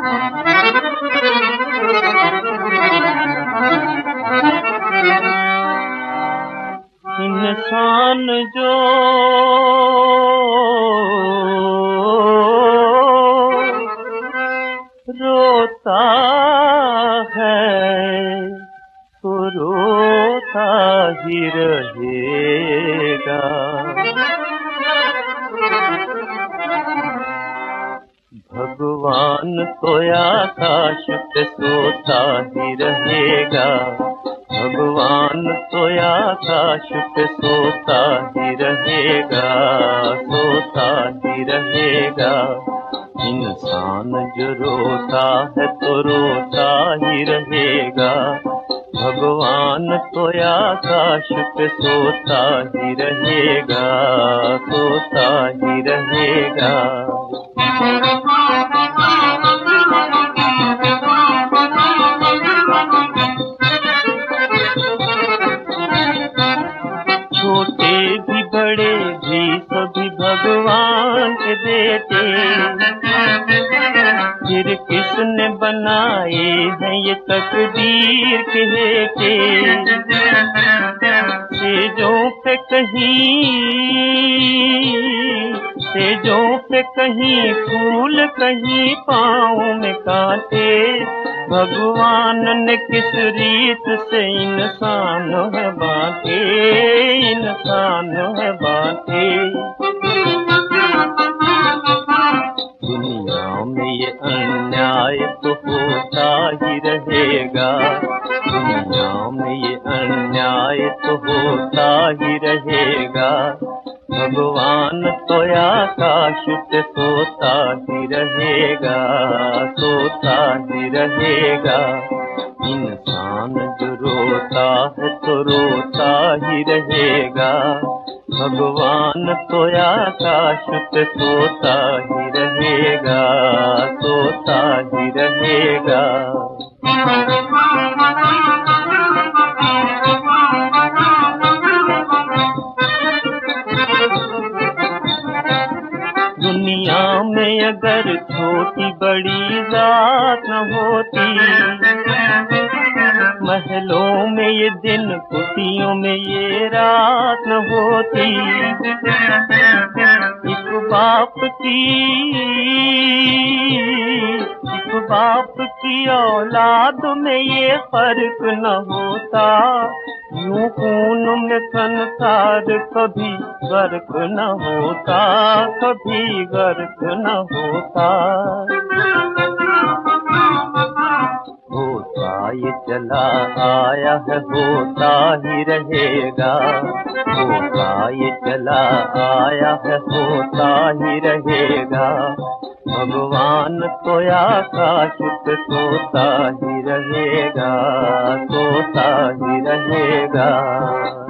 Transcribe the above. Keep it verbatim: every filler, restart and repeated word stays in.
इंसान जो रोता है तो रोता ही रहेगा। भगवान तो आकाश पे सोता ही रहेगा। भगवान तो आकाश पे सोता ही रहेगा, सोता ही रहेगा। इंसान जो रोता है तो रोता ही रहेगा। भगवान तो आकाश पे सोता ही रहेगा, सोता ही रहेगा। छोटे भी बड़े भी सभी भगवान के बेटे। फिर किसने बनाए हैं ये तकदीर के हेठे। सेजों पे कहीं सेजों पे कहीं फूल कहीं पाँव में कांटे। भगवान ने किस रीत से इंसान है बांटे, इंसान है बांटे। दुनिया में ये अन्याय तो होता ही रहेगा। दुनिया में ये अन्याय तो होता ही रहेगा। भगवान तो आकाश पे सोता ही रहेगा, सोता ही रहेगा। इंसान जो रोता है तो रोता ही रहेगा। भगवान तो आकाश पे सोता ही रहेगा, सोता ही रहेगा। दुनिया में अगर छोटी बड़ी जात न होती। महलों में ये दिन कुटियों में ये रात न होती। एक बाप की एक बाप की औलाद में ये फर्क न होता। यूं खून में संसार कभी गर्क न होता, कभी गर्क न होता। होता ये चला आया है होता ही रहेगा। होता ये चला आया है होता ही रहेगा। भगवान तो आकाश पे सोता ही रहेगा, सोता ही रहेगा।